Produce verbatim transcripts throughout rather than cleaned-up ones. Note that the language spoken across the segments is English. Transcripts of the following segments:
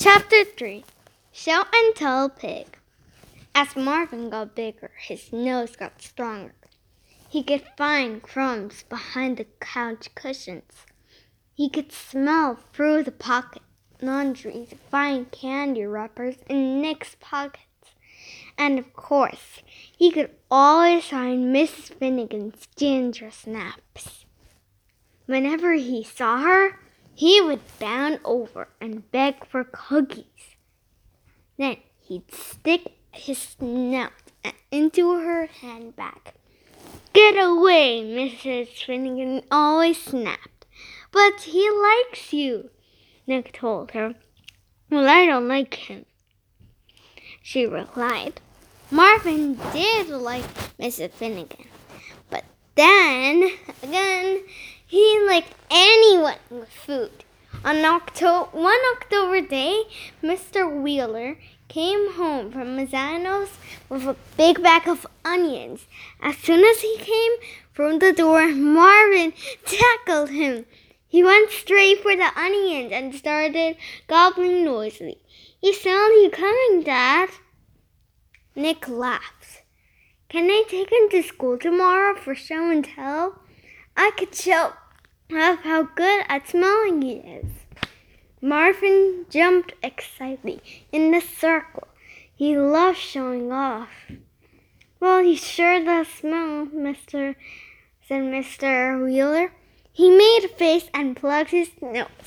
Chapter three. Show and Tell Pig. As Marvin got bigger, his nose got stronger. He could find crumbs behind the couch cushions. He could smell through the pocket laundry to find candy wrappers in Nick's pockets. And of course, he could always find Missus Finnegan's ginger snaps. Whenever he saw her, he would bound over and beg for cookies. Then he'd stick his snout into her handbag. "Get away," Missus Finnegan always snapped. "But he likes you," Nick told her. "Well, I don't like him," she replied. Marvin did like Missus Finnegan, but then again, he liked anyone with food. On October, one October day, Mister Wheeler came home from Mazzano's with a big bag of onions. As soon as he came through the door, Marvin tackled him. He went straight for the onions and started gobbling noisily. "He saw you coming, Dad." Nick laughed. "Can I take him to school tomorrow for show and tell? I could show off how good at smelling he is." Marvin jumped excitedly in the circle. He loved showing off. "Well, he sure does smell, Mister said Mister Wheeler. He made a face and plugged his nose.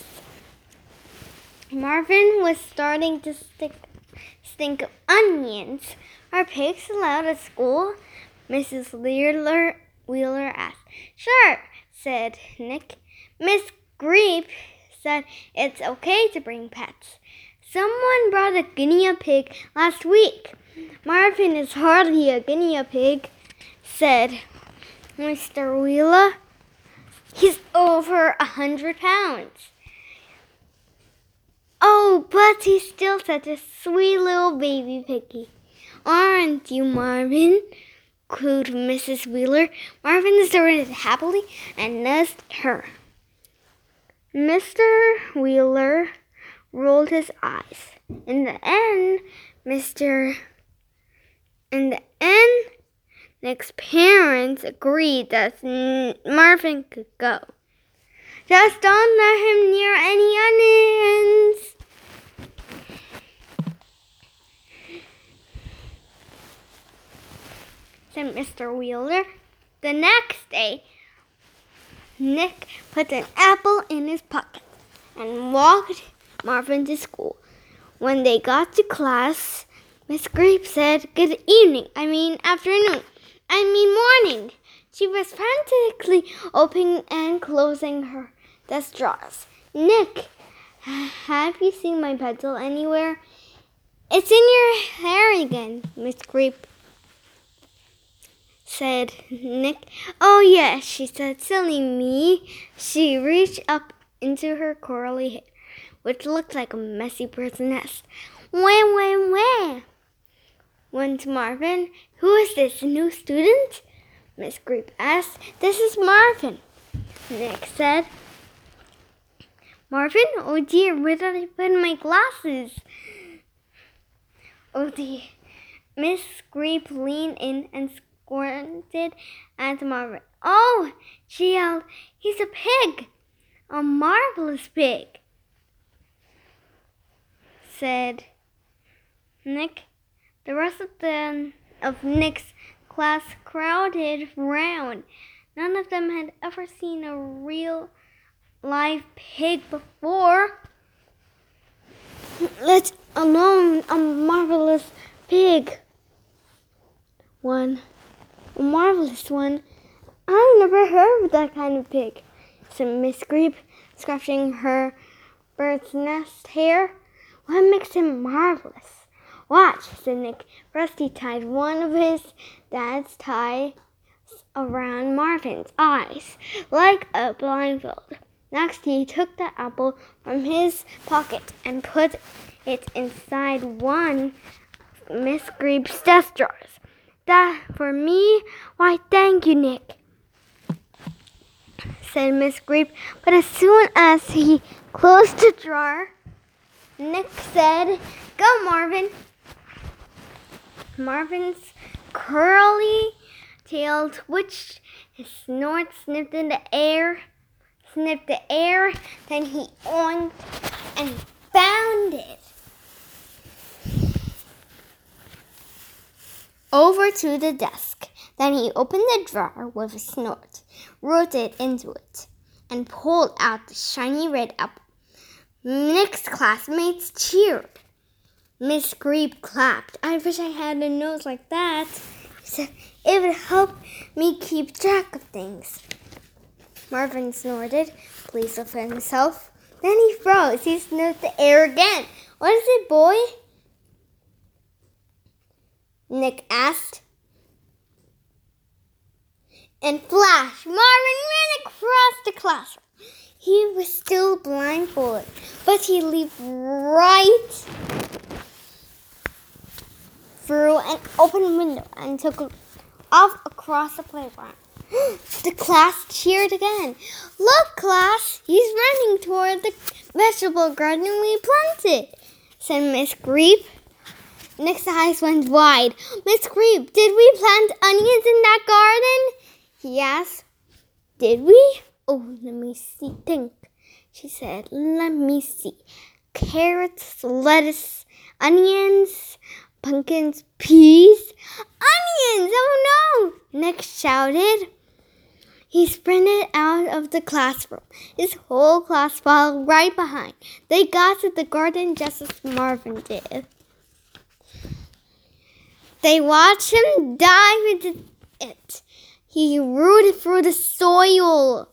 Marvin was starting to stick, stink of onions. "Are pigs allowed at school?" Missus Wheeler, Wheeler asked. "Sure," said Nick. "Miss Greep said it's okay to bring pets. Someone brought a guinea pig last week." "Marvin is hardly a guinea pig," said Mister Wheeler. "He's over a hundred pounds." "Oh, but he's still such a sweet little baby piggy. Aren't you, Marvin?" cooed Missus Wheeler. Marvin snorted happily and nuzzled her. Mister Wheeler rolled his eyes. In the end, Mister In the end, Nick's parents agreed that Marvin could go. "Just don't let him near any onions," said Mister Wheeler. The next day, Nick put an apple in his pocket and walked Marvin to school. When they got to class, Miss Greep said, "Good evening, I mean afternoon, I mean morning." She was frantically opening and closing her desk drawers. "Nick, have you seen my pencil anywhere?" "It's in your hair again," Miss Greep said Nick. "Oh, yes," she said. "Silly me." She reached up into her curly hair, which looked like a messy bird's nest. "Where, where, where?" went Marvin. "Who is this, a new student?" Miss Greep asked. "This is Marvin," Nick said. "Marvin? Oh dear, where did I put my glasses?" "Oh dear." Miss Greep leaned in and squinted at Marvin. "Oh," she yelled, "he's a pig! A marvelous pig," said Nick. The rest of the of Nick's class crowded round. None of them had ever seen a real live pig before, let alone a marvelous pig. One, a marvelous one. "I've never heard of that kind of pig," said Miss Greep, scratching her bird's nest hair. "What makes him marvelous?" "Watch," said Nick. First he tied one of his dad's ties around Marvin's eyes, like a blindfold. Next he took the apple from his pocket and put it inside one of Miss Greep's desk drawers. "That for me? Why, thank you, Nick," said Miss Greep. But as soon as he closed the drawer, Nick said, "Go, Marvin." Marvin's curly tail twitched, his snort sniffed in the air, sniffed the air, then he oinked and found it. Over to the desk. Then he opened the drawer with a snort, rooted into it, and pulled out the shiny red apple. Nick's classmates cheered. Miss Greeb clapped. "I wish I had a nose like that," she said. "It would help me keep track of things." Marvin snorted, pleased with himself. Then he froze. He sniffed the air again. "What is it, boy?" Nick asked. And flash, Marvin ran across the classroom. He was still blindfolded, but he leaped right through an open window and took off across the playground. The class cheered again. "Look, class, he's running toward the vegetable garden we planted," said Miss Greeb. Nick's eyes went wide. "Miss Greeb, did we plant onions in that garden?" he asked. "Did we? Oh, let me see. Think," she said. "Let me see. Carrots, lettuce, onions, pumpkins, peas." "Onions! Oh no!" Nick shouted. He sprinted out of the classroom. His whole class followed right behind. They got to the garden just as Marvin did. They watched him dive into it. He rooted through the soil.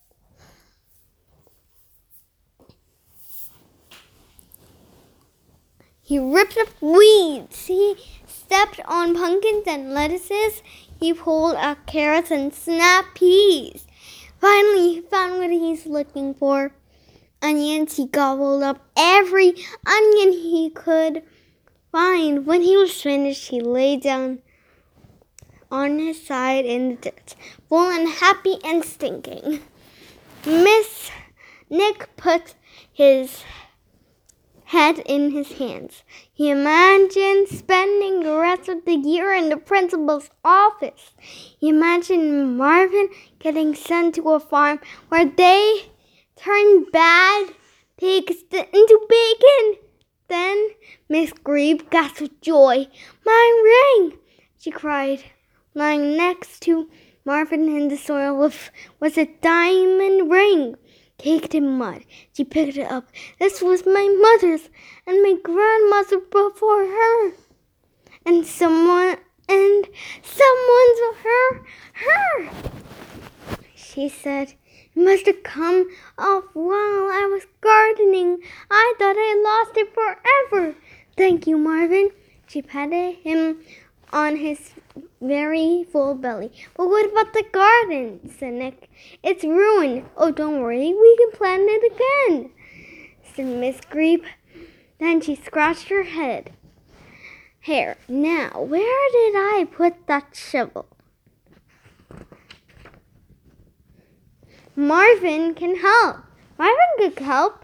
He ripped up weeds. He stepped on pumpkins and lettuces. He pulled out carrots and snapped peas. Finally, he found what he's looking for. Onions. He gobbled up every onion he could find. When he was finished, he lay down on his side in the dirt, full and happy and stinking. Miss Nick put his head in his hands. He imagined spending the rest of the year in the principal's office. He imagined Marvin getting sent to a farm where they turned bad pigs into bacon. Then Miss Greeb gasped with joy. "My ring!" she cried. Lying next to Marvin in the soil was a diamond ring, caked in mud. She picked it up. "This was my mother's and my grandmother before her. And someone, and someone's her, her," she said. "It must have come off while I was gardening. I thought I lost it forever. Thank you, Marvin." She patted him on his very full belly. "But what about the garden?" said Nick. "It's ruined." "Oh, don't worry. We can plant it again," said Miss Greeb. Then she scratched her head. "Hair. Now, where did I put that shovel?" "Marvin can help." "Marvin could help,"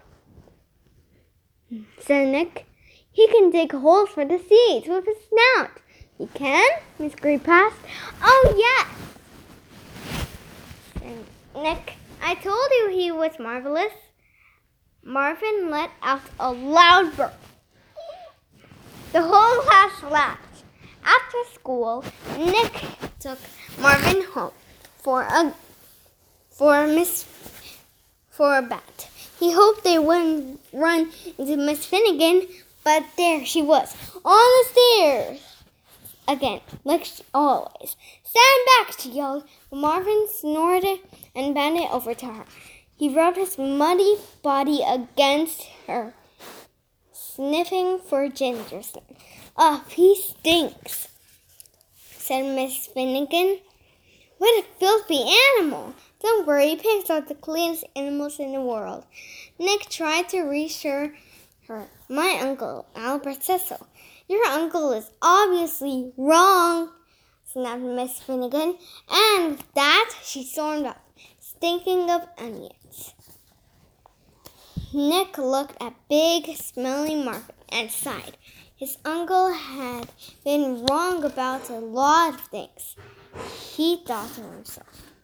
said Nick. "He can dig holes for the seeds with his snout." "He can?" Miss Greeb asked. "Oh, yes," said Nick. "I told you he was marvelous." Marvin let out a loud burp. The whole class laughed. After school, Nick took Marvin home for a for Miss for a bat. He hoped they wouldn't run into Miss Finnegan, but there she was on the stairs again, like always. "Stand back!" she yelled. Marvin snorted and bended over to her. He rubbed his muddy body against her, sniffing for ginger snap. "Ugh, he stinks," said Miss Finnegan. "What a filthy animal!" "Don't worry, pigs are the cleanest animals in the world." Nick tried to reassure her. "My uncle, Albert, says so." "Your uncle is obviously wrong," snapped Miss Finnegan. And with that, she stormed off, stinking of onions. Nick looked at big, smelly Marvin and sighed. His uncle had been wrong about a lot of things. He thought to himself.